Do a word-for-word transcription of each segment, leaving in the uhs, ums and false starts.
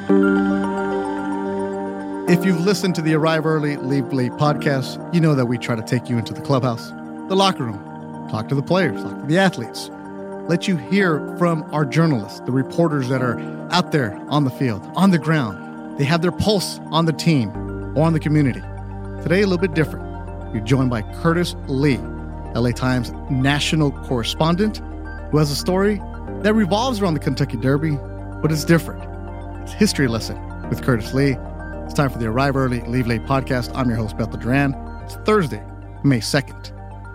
If you've listened to the Arrive Early, Leave Late podcast, you know that we try to take you into the clubhouse, the locker room, talk to the players, talk to the athletes, let you hear from our journalists, the reporters that are out there on the field, on the ground. They have their pulse on the team or on the community. Today, a little bit different. You're joined by Curtis Lee, L A Times national correspondent, who has a story that revolves around the Kentucky Derby, but it's different. It's a history lesson with Curtis Lee. It's time for the Arrive Early, Leave Late podcast. I'm your host, Bethel Duran. It's Thursday, May second.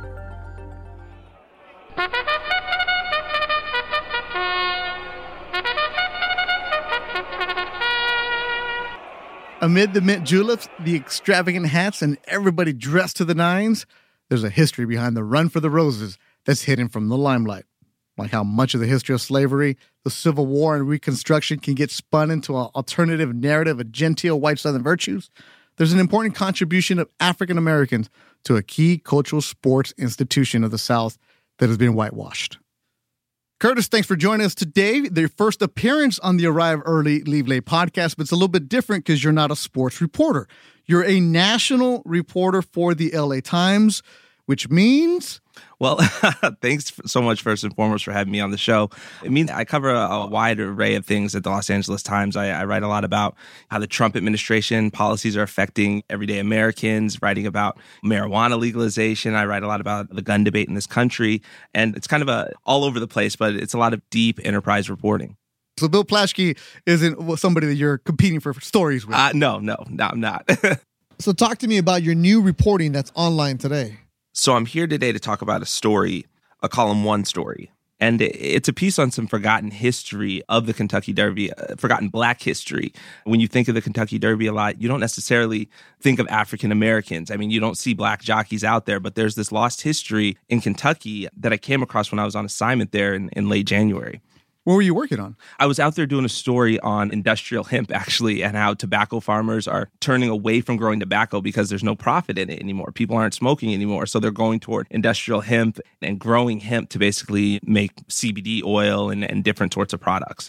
Amid the mint juleps, the extravagant hats, and everybody dressed to the nines, there's a history behind the run for the roses that's hidden from the limelight. Like how much of the history of slavery, the Civil War, and Reconstruction can get spun into an alternative narrative of genteel white Southern virtues, there's an important contribution of African Americans to a key cultural sports institution of the South that has been whitewashed. Curtis, thanks for joining us today. Their first appearance on the Arrive Early, Leave Late podcast, but it's a little bit different because you're not a sports reporter. You're a national reporter for the L A Times, which means... Well, thanks so much, first and foremost, for having me on the show. It means I cover a, a wide array of things at the Los Angeles Times. I, I write a lot about how the Trump administration policies are affecting everyday Americans, writing about marijuana legalization. I write a lot about the gun debate in this country. And it's kind of a all over the place, but it's a lot of deep enterprise reporting. So Bill Plaschke isn't somebody that you're competing for stories with? Uh, no, no, no, I'm not. So talk to me about your new reporting that's online today. So I'm here today to talk about a story, a column one story. And it's a piece on some forgotten history of the Kentucky Derby, uh, forgotten Black history. When you think of the Kentucky Derby a lot, you don't necessarily think of African Americans. I mean, you don't see Black jockeys out there, but there's this lost history in Kentucky that I came across when I was on assignment there in, in late January. What were you working on? I was out there doing a story on industrial hemp, actually, and how tobacco farmers are turning away from growing tobacco because there's no profit in it anymore. People aren't smoking anymore, so they're going toward industrial hemp and growing hemp to basically make C B D oil and, and different sorts of products.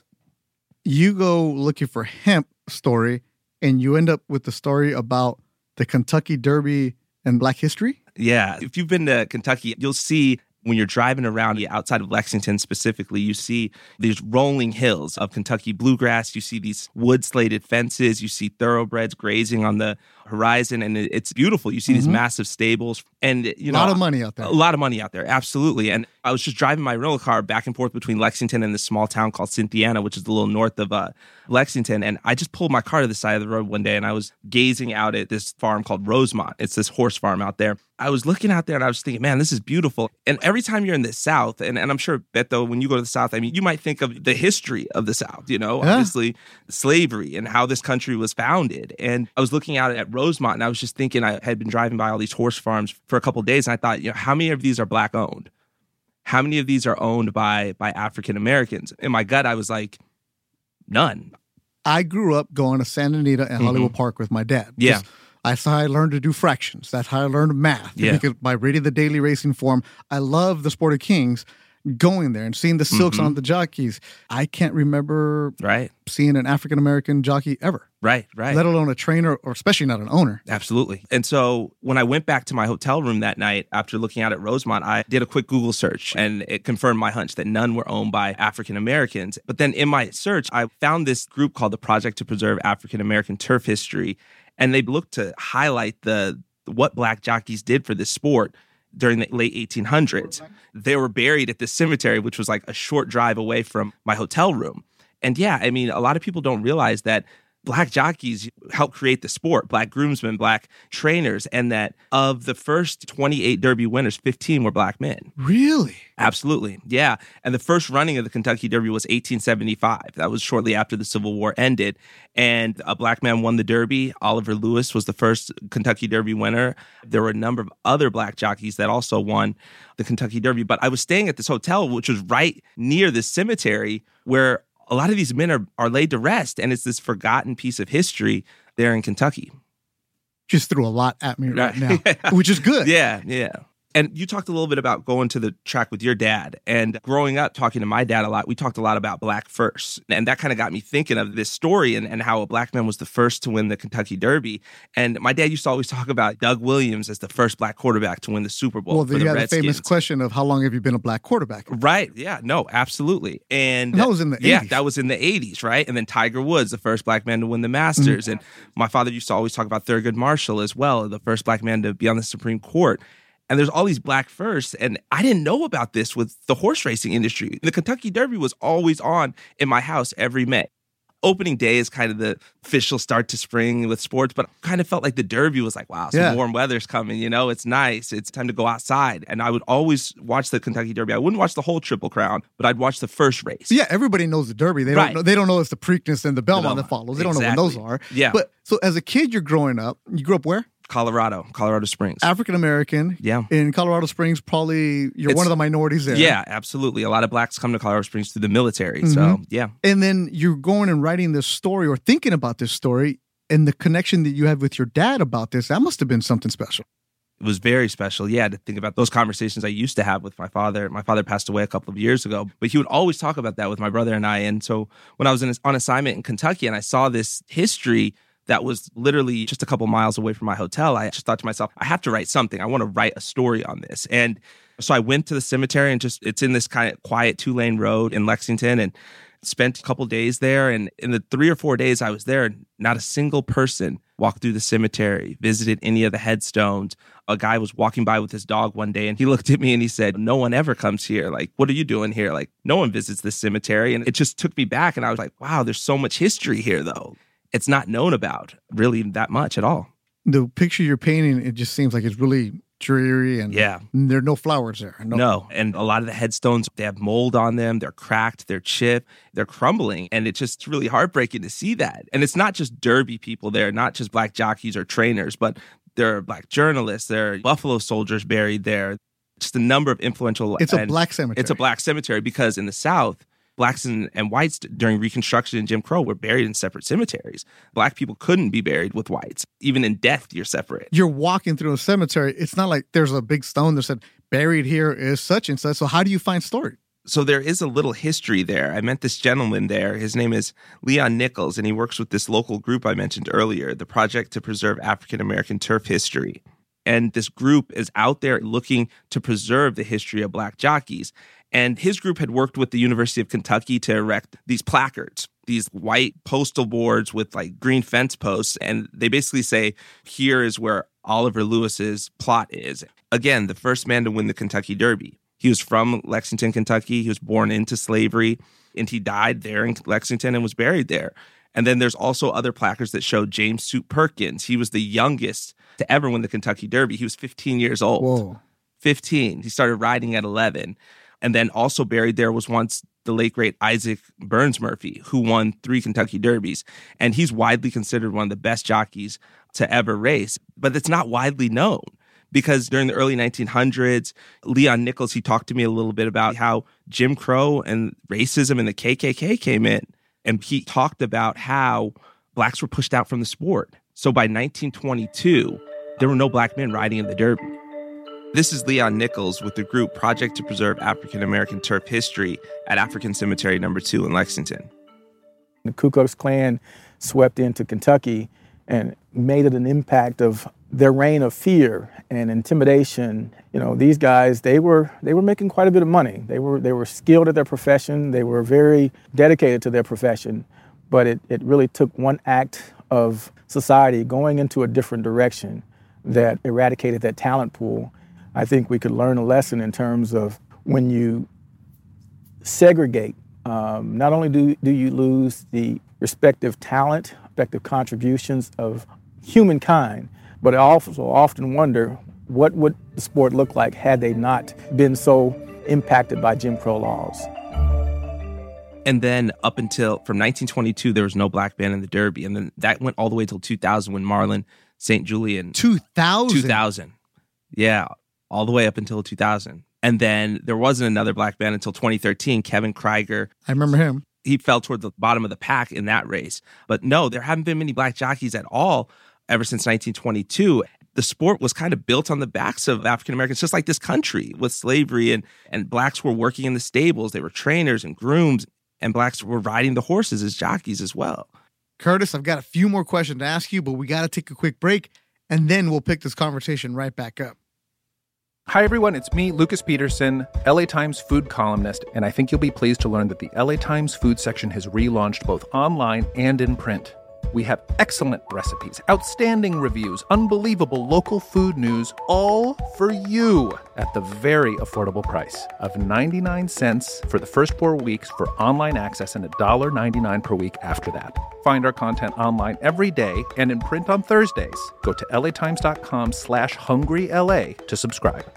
You go looking for hemp story, and you end up with the story about the Kentucky Derby and Black history? Yeah. If you've been to Kentucky, you'll see... When you're driving around outside of Lexington specifically, you see these rolling hills of Kentucky bluegrass. You see these wood-slated fences. You see thoroughbreds grazing on the horizon, and it's beautiful. You see mm-hmm. these massive stables. And you know, a lot of money out there. A lot of money out there, absolutely. And I was just driving my rental car back and forth between Lexington and this small town called Cynthiana, which is a little north of uh, Lexington. And I just pulled my car to the side of the road one day, and I was gazing out at this farm called Rosemont. It's this horse farm out there. I was looking out there and I was thinking, man, this is beautiful. And every time you're in the South, and, and I'm sure, Beto, when you go to the South, I mean, you might think of the history of the South, you know, yeah. obviously slavery and how this country was founded. And I was looking out at Rosemont and I was just thinking, I had been driving by all these horse farms for a couple of days. And I thought, you know, how many of these are Black owned? How many of these are owned by, by African Americans? In my gut, I was like, none. I grew up going to Santa Anita and mm-hmm. Hollywood Park with my dad. Yeah. Just, That's how I learned to do fractions. That's how I learned math. Yeah. Because by reading the daily racing form, I love the Sport of Kings, going there and seeing the silks mm-hmm. on the jockeys. I can't remember right. seeing an African-American jockey ever. Right, right. Let alone a trainer, or especially not an owner. Absolutely. And so when I went back to my hotel room that night after looking out at Rosemont, I did a quick Google search and it confirmed my hunch that none were owned by African Americans. But then in my search, I found this group called the Project to Preserve African American Turf History. And they looked to highlight the what Black jockeys did for this sport during the late eighteen hundreds. They were buried at this cemetery, which was like a short drive away from my hotel room. And yeah, I mean, a lot of people don't realize that Black jockeys helped create the sport, Black groomsmen, Black trainers, and that of the first twenty-eight Derby winners, fifteen were Black men. Really? Absolutely, yeah. And the first running of the Kentucky Derby was eighteen seventy-five. That was shortly after the Civil War ended. And a Black man won the Derby. Oliver Lewis was the first Kentucky Derby winner. There were a number of other Black jockeys that also won the Kentucky Derby. But I was staying at this hotel, which was right near this cemetery where a lot of these men are, are laid to rest, and it's this forgotten piece of history there in Kentucky. Just threw a lot at me right now, which is good. Yeah, yeah. And you talked a little bit about going to the track with your dad. And growing up, talking to my dad a lot, we talked a lot about black first. And that kind of got me thinking of this story and, and how a black man was the first to win the Kentucky Derby. And my dad used to always talk about Doug Williams as the first black quarterback to win the Super Bowl. Well, for you the had Redskins. the famous question of how long have you been a black quarterback? Right. Yeah. No, absolutely. And, and that was in the yeah, eighties. that was in the eighties, right? And then Tiger Woods, the first black man to win the Masters. Mm-hmm. And my father used to always talk about Thurgood Marshall as well, the first black man to be on the Supreme Court. And there's all these black firsts. And I didn't know about this with the horse racing industry. The Kentucky Derby was always on in my house every May. Opening day is kind of the official start to spring with sports, but I kind of felt like the Derby was like, wow, some yeah. warm weather's coming, you know, it's nice. It's time to go outside. And I would always watch the Kentucky Derby. I wouldn't watch the whole Triple Crown, but I'd watch the first race. Yeah, everybody knows the Derby. They right. don't know, they don't know it's the Preakness and the Belmont, the Belmont. that follows. They exactly. don't know when those are. Yeah. But so as a kid, you're growing up. You grew up where? Colorado, Colorado Springs. African-American. Yeah. In Colorado Springs, probably you're It's, one of the minorities there. Yeah, absolutely. A lot of blacks come to Colorado Springs through the military. Mm-hmm. So, yeah. And then you're going and writing this story or thinking about this story and the connection that you had with your dad about this, that must have been something special. It was very special, yeah, to think about those conversations I used to have with my father. My father passed away a couple of years ago, but he would always talk about that with my brother and I. And so when I was in, on assignment in Kentucky and I saw this history that was literally just a couple miles away from my hotel, I just thought to myself, I have to write something. I want to write a story on this. And so I went to the cemetery and just, it's in this kind of quiet two-lane road in Lexington and spent a couple days there. And in the three or four days I was there, not a single person walked through the cemetery, visited any of the headstones. A guy was walking by with his dog one day and he looked at me and he said, no one ever comes here. Like, what are you doing here? Like, no one visits this cemetery. And it just took me back. And I was like, wow, there's so much history here, though. It's not known about really that much at all. The picture you're painting, it just seems like it's really dreary and yeah. there are no flowers there. No. no. And a lot of the headstones, they have mold on them. They're cracked, they're chipped, they're crumbling. And it's just really heartbreaking to see that. And it's not just Derby people there, not just black jockeys or trainers, but there are black journalists, there are Buffalo soldiers buried there. Just a number of influential... It's a black cemetery. It's a black cemetery because in the South, blacks and, and whites during Reconstruction and Jim Crow were buried in separate cemeteries. Black people couldn't be buried with whites. Even in death, you're separate. You're walking through a cemetery. It's not like there's a big stone that said, buried here is such and such. So how do you find story? So there is a little history there. I met this gentleman there. His name is Leon Nichols, and he works with this local group I mentioned earlier, the Project to Preserve African American Turf History. And this group is out there looking to preserve the history of black jockeys. And his group had worked with the University of Kentucky to erect these placards, these white postal boards with like green fence posts. And they basically say, here is where Oliver Lewis's plot is. Again, the first man to win the Kentucky Derby. He was from Lexington, Kentucky. He was born into slavery and he died there in Lexington and was buried there. And then there's also other placards that show James Suit Perkins. He was the youngest to ever win the Kentucky Derby. He was fifteen years old. Whoa. fifteen. He started riding at eleven. And then also buried there was once the late, great Isaac Burns Murphy, who won three Kentucky Derbies. And he's widely considered one of the best jockeys to ever race. But it's not widely known because during the early nineteen hundreds, Leon Nichols, he talked to me a little bit about how Jim Crow and racism and the K K K came in. And he talked about how blacks were pushed out from the sport. So by nineteen twenty-two, there were no black men riding in the Derby. This is Leon Nichols with the group Project to Preserve African American Turf History at African Cemetery Number Two in Lexington. The Ku Klux Klan swept into Kentucky and made it an impact of their reign of fear and intimidation. You know, these guys, they were they were making quite a bit of money. They were they were skilled at their profession. They were very dedicated to their profession. But it, it really took one act of society going into a different direction that eradicated that talent pool. I think we could learn a lesson in terms of when you segregate, um, not only do, do you lose the respective talent, respective contributions of humankind, but I also often wonder what would the sport look like had they not been so impacted by Jim Crow laws. And then up until, from nineteen twenty-two, there was no black man in the Derby. And then that went all the way till two thousand when Marlon Saint Julian. two thousand? two thousand. Yeah, all the way up until two thousand. And then there wasn't another black man until twenty thirteen, Kevin Krieger. I remember him. He fell toward the bottom of the pack in that race. But no, there haven't been many black jockeys at all ever since nineteen twenty-two. the sport was kind of built on the backs of African Americans, just like this country with slavery, and, and blacks were working in the stables. They were trainers and grooms, and blacks were riding the horses as jockeys as well. Curtis, I've got a few more questions to ask you, but we got to take a quick break, and then we'll pick this conversation right back up. Hi, everyone. It's me, Lucas Peterson, L A Times food columnist, and I think you'll be pleased to learn that the L A Times food section has relaunched both online and in print. We have excellent recipes, outstanding reviews, unbelievable local food news, all for you at the very affordable price of ninety-nine cents for the first four weeks for online access and one dollar ninety-nine per week after that. Find our content online every day and in print on Thursdays. Go to latimes.com slash hungryla to subscribe.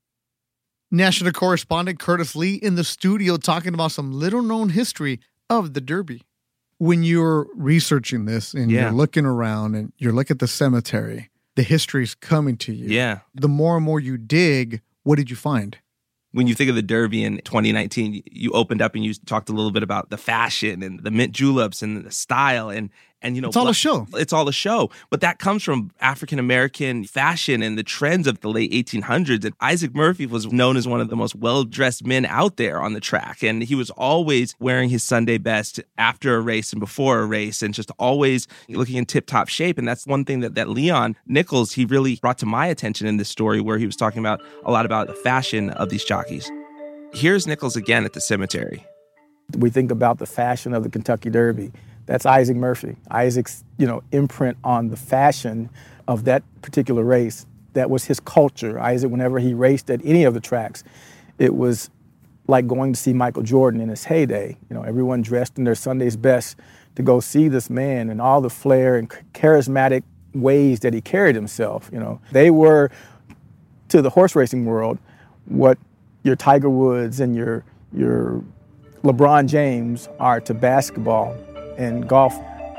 National correspondent Curtis Lee in the studio talking about some little-known history of the Derby. When you're researching this and Yeah. you're looking around and you're looking at the cemetery, the history's coming to you. Yeah. The more and more you dig, what did you find? When you think of the Derby in twenty nineteen, you opened up and you talked a little bit about the fashion and the mint juleps and the style, and and you know It's all a what- show. It's all a show, but that comes from African American fashion and the trends of the late eighteen hundreds. And Isaac Murphy was known as one of the most well-dressed men out there on the track, and he was always wearing his Sunday best after a race and before a race, and just always looking in tip-top shape. And that's one thing that that Leon Nichols he really brought to my attention in this story, where he was talking about a lot about the fashion of these jockeys. Here's Nichols again at the cemetery. We think about the fashion of the Kentucky Derby. That's Isaac Murphy. Isaac's, you know, imprint on the fashion of that particular race. That was his culture. Isaac, whenever he raced at any of the tracks, it was like going to see Michael Jordan in his heyday. You know, everyone dressed in their Sunday's best to go see this man and all the flair and charismatic ways that he carried himself. You know, they were, to the horse racing world, what your Tiger Woods and your your LeBron James are to basketball and golf.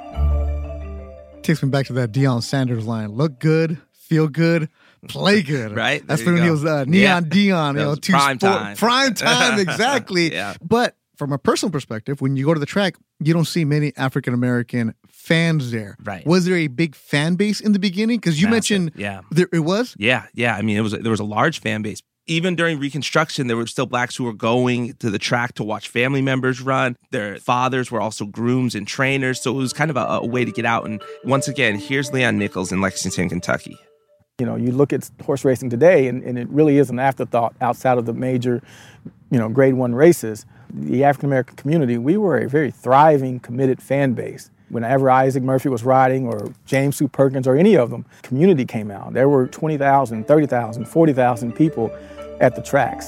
Takes me back to that Deion Sanders line. Look good, feel good, play good. Right? That's There you when he go. was uh, Neon Yeah. Deion. You That know, was two prime sport- time. Prime time, exactly. Yeah. But from a personal perspective, when you go to the track, you don't see many African-American fans there. Right. Was there a big fan base in the beginning? Because you Massive, mentioned yeah. there, it was? Yeah, yeah. I mean, it was there was a large fan base. Even during Reconstruction, there were still blacks who were going to the track to watch family members run. Their fathers were also grooms and trainers, so it was kind of a, a way to get out. And once again, here's Leon Nichols in Lexington, Kentucky. You know, you look at horse racing today, and, and it really is an afterthought outside of the major, you know, grade one races. The African-American community, we were a very thriving, committed fan base. Whenever Isaac Murphy was riding, or James Sue Perkins, or any of them, community came out. There were twenty thousand, thirty thousand, forty thousand people at the tracks.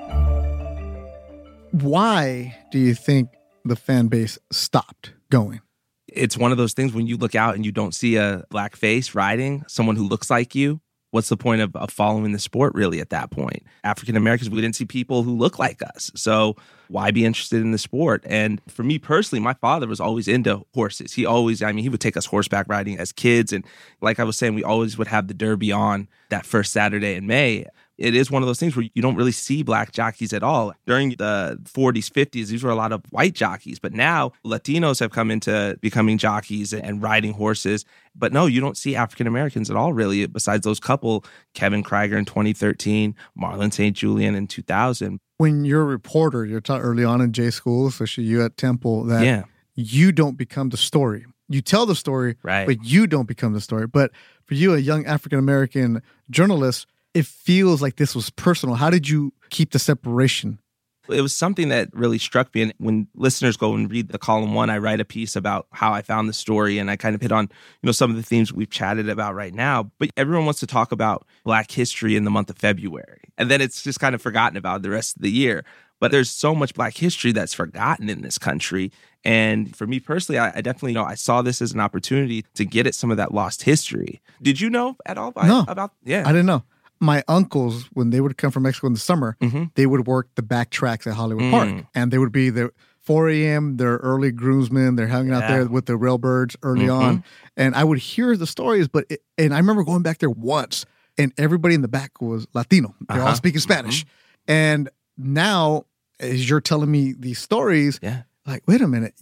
Why do you think the fan base stopped going? It's one of those things when you look out and you don't see a black face riding, someone who looks like you. What's the point of, of following the sport, really, at that point? African Americans, we didn't see people who look like us. So why be interested in the sport? And for me personally, my father was always into horses. He always, I mean, he would take us horseback riding as kids. And like I was saying, we always would have the Derby on that first Saturday in May. It is one of those things where you don't really see black jockeys at all. During the forties, fifties, these were a lot of white jockeys. But now Latinos have come into becoming jockeys and riding horses. But no, you don't see African Americans at all, really, besides those couple, Kevin Krieger in twenty thirteen, Marlon Saint Julian in two thousand. When you're a reporter, you're taught early on in J school, especially you at Temple, that Yeah. you don't become the story. You tell the story, Right. but you don't become the story. But for you, a young African-American journalist, it feels like this was personal. How did you keep the separation? It was something that really struck me. And when listeners go and read the column one, I write a piece about how I found the story, and I kind of hit on, you know, some of the themes we've chatted about right now. But everyone wants to talk about Black history in the month of February. And then it's just kind of forgotten about the rest of the year. But there's so much Black history that's forgotten in this country. And for me personally, I, I definitely know I saw this as an opportunity to get at some of that lost history. Did you know at all by, No. about? Yeah. I didn't know. My uncles, when they would come from Mexico in the summer, Mm-hmm. they would work the back tracks at Hollywood Mm. Park. And they would be the four a.m., they're early groomsmen. They're hanging out Yeah. there with the railbirds early Mhm. on. And I would hear the stories, but it, and I remember going back there once, and everybody in the back was Latino. They're all Uh-huh. speaking Spanish. And now, as you're telling me these stories, Yeah. like, wait a minute,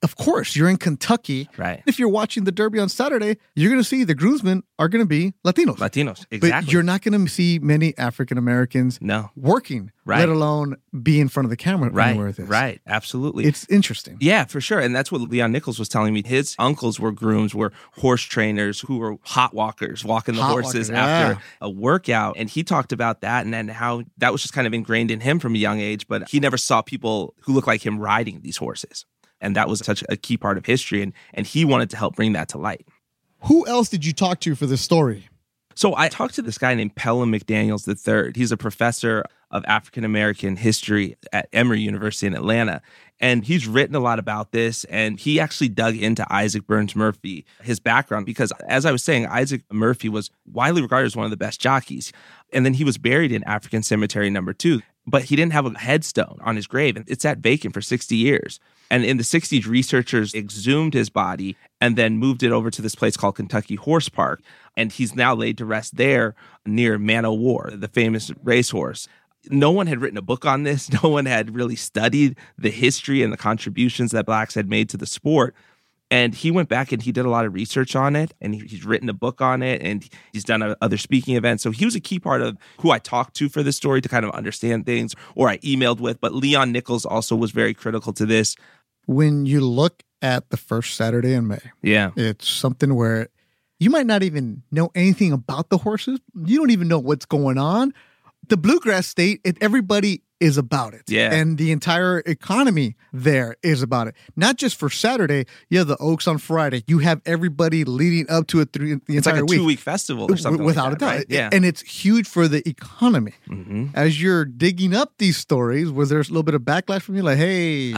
of course, you're in Kentucky. Right. If you're watching the Derby on Saturday, you're going to see the groomsmen are going to be Latinos. Latinos, exactly. But you're not going to see many African Americans no. working, right. let alone be in front of the camera. Right, with this. right, absolutely. It's interesting. Yeah, for sure. And that's what Leon Nichols was telling me. His uncles were grooms, were horse trainers who were hot walkers, walking the Hot horses walkers, yeah. after a workout. And he talked about that and then how that was just kind of ingrained in him from a young age, but he never saw people who looked like him riding these horses. And that was such a key part of history, and, and he wanted to help bring that to light. Who else did you talk to for this story? So I talked to this guy named Pelham McDaniels the third. He's a professor of African-American history at Emory University in Atlanta. And he's written a lot about this, and he actually dug into Isaac Burns Murphy, his background, because as I was saying, Isaac Murphy was widely regarded as one of the best jockeys. And then he was buried in African Cemetery number two, but he didn't have a headstone on his grave, and it sat vacant for sixty years. And in the sixties, researchers exhumed his body and then moved it over to this place called Kentucky Horse Park. And he's now laid to rest there near Man o' War, the famous racehorse. No one had written a book on this. No one had really studied the history and the contributions that Blacks had made to the sport. And he went back and he did a lot of research on it, and he's written a book on it, and he's done other speaking events. So he was a key part of who I talked to for this story to kind of understand things, or I emailed with. But Leon Nichols also was very critical to this. When you look at the first Saturday in May, yeah, it's something where you might not even know anything about the horses. You don't even know what's going on. The Bluegrass State, it, everybody is about it. Yeah. And the entire economy there is about it. Not just for Saturday. You have the Oaks on Friday. You have everybody leading up to it through the it's entire like a week. two-week festival or something Without like that, a doubt. right? Yeah. And it's huge for the economy. Mm-hmm. As you're digging up these stories, was there a little bit of backlash from you? Like, hey,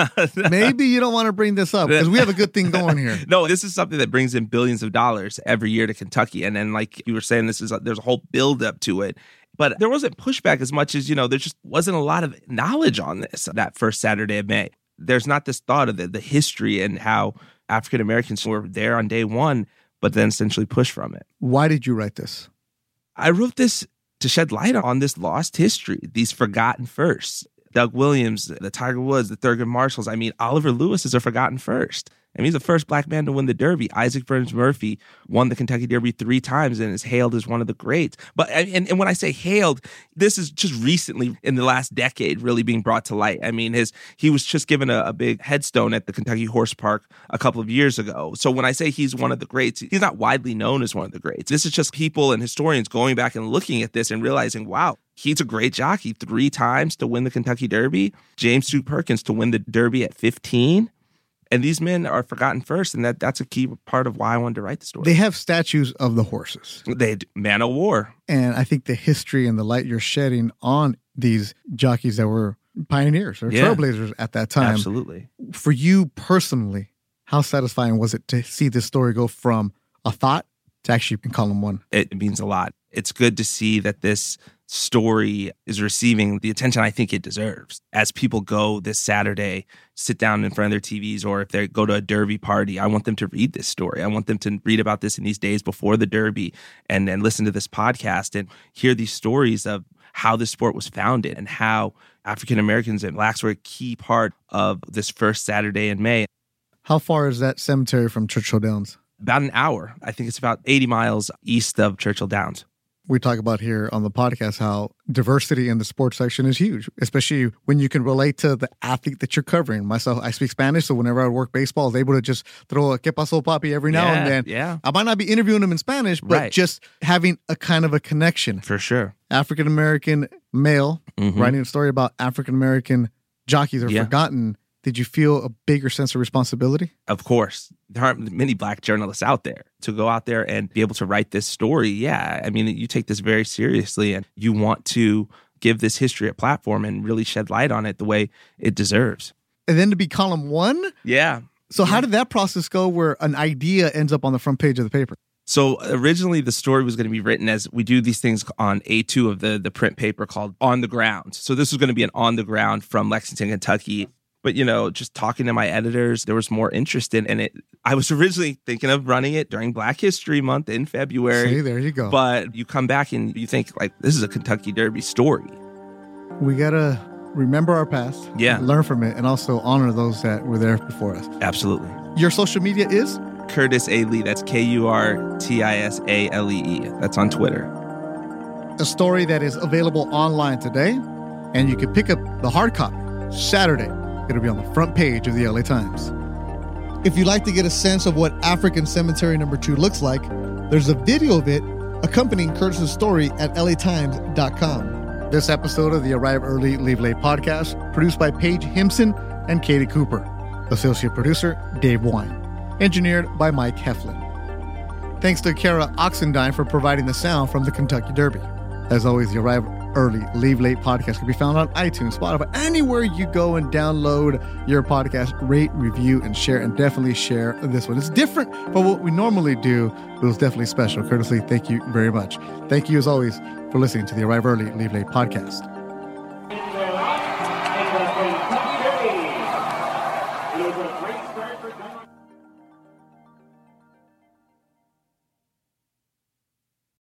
maybe you don't want to bring this up because we have a good thing going here. No, this is something that brings in billions of dollars every year to Kentucky. And then, like you were saying, this is a, there's a whole build-up to it. But there wasn't pushback as much as, you know, there just wasn't a lot of knowledge on this that first Saturday of May. There's not this thought of the, the history and how African Americans were there on day one, but then essentially pushed from it. Why did you write this? I wrote this to shed light on this lost history, these forgotten firsts. Doug Williams, the Tiger Woods, the Thurgood Marshalls. I mean, Oliver Lewis is a forgotten first. I mean, he's the first black man to win the Derby. Isaac Burns Murphy won the Kentucky Derby three times and is hailed as one of the greats. But and, and when I say hailed, this is just recently in the last decade really being brought to light. I mean, his he was just given a, a big headstone at the Kentucky Horse Park a couple of years ago. So when I say he's one of the greats, he's not widely known as one of the greats. This is just people and historians going back and looking at this and realizing, wow, he's a great jockey. Three times to win the Kentucky Derby. James Duke Perkins to win the Derby at fifteen. And these men are forgotten first, and that, that's a key part of why I wanted to write the story. They have statues of the horses. They had Man o' War. And I think the history and the light you're shedding on these jockeys that were pioneers or Yeah. trailblazers at that time. Absolutely. For you personally, how satisfying was it to see this story go from a thought to actually in column one? It means a lot. It's good to see that this story is receiving the attention I think it deserves. As people go this Saturday, sit down in front of their T Vs, or if they go to a Derby party, I want them to read this story. I want them to read about this in these days before the Derby and then listen to this podcast and hear these stories of how this sport was founded and how African Americans and Blacks were a key part of this first Saturday in May. How far is that cemetery from Churchill Downs? About an hour. I think it's about eighty miles east of Churchill Downs. We talk about here on the podcast how diversity in the sports section is huge, especially when you can relate to the athlete that you're covering. Myself, I speak Spanish, so whenever I work baseball, I was able to just throw a "Que pasó, papi" every now Yeah, and then. yeah. I might not be interviewing them in Spanish, but Right. just having a kind of a connection. For sure. African-American male Mhm. writing a story about African-American jockeys are Yeah. forgotten. Did you feel a bigger sense of responsibility? Of course, there aren't many Black journalists out there to go out there and be able to write this story. Yeah, I mean, you take this very seriously and you want to give this history a platform and really shed light on it the way it deserves. And then to be column one? Yeah. So how did that process go where an idea ends up on the front page of the paper? So originally the story was going to be written as we do these things on A two of the, the print paper called On the Ground. So this was going to be an on the ground from Lexington, Kentucky. But, you know, just talking to my editors, there was more interest in, in it. I was originally thinking of running it during Black History Month in February. See, there you go. But you come back and you think, like, this is a Kentucky Derby story. We got to remember our past, Yeah. learn from it, and also honor those that were there before us. Absolutely. Your social media is? Curtis A. Lee. That's K U R T I S A L E E. That's on Twitter. A story that is available online today, and you can pick up the hard copy Saturday. It'll be on the front page of the L A Times. If you'd like to get a sense of what African Cemetery Number Two looks like, there's a video of it accompanying Curtis's story at L A times dot com. This episode of the Arrive Early, Leave Late podcast, produced by Paige Himpson and Katie Cooper. Associate producer, Dave Wine. Engineered by Mike Heflin. Thanks to Kara Oxendine for providing the sound from the Kentucky Derby. As always, the Arrive Early, Leave Late podcast can be found on iTunes, Spotify, anywhere you go and download your podcast. Rate, review, and share, and definitely share this one. It's different from what we normally do, but it was definitely special. Curtis Lee, thank you very much. Thank you, as always, for listening to the Arrive Early, Leave Late podcast.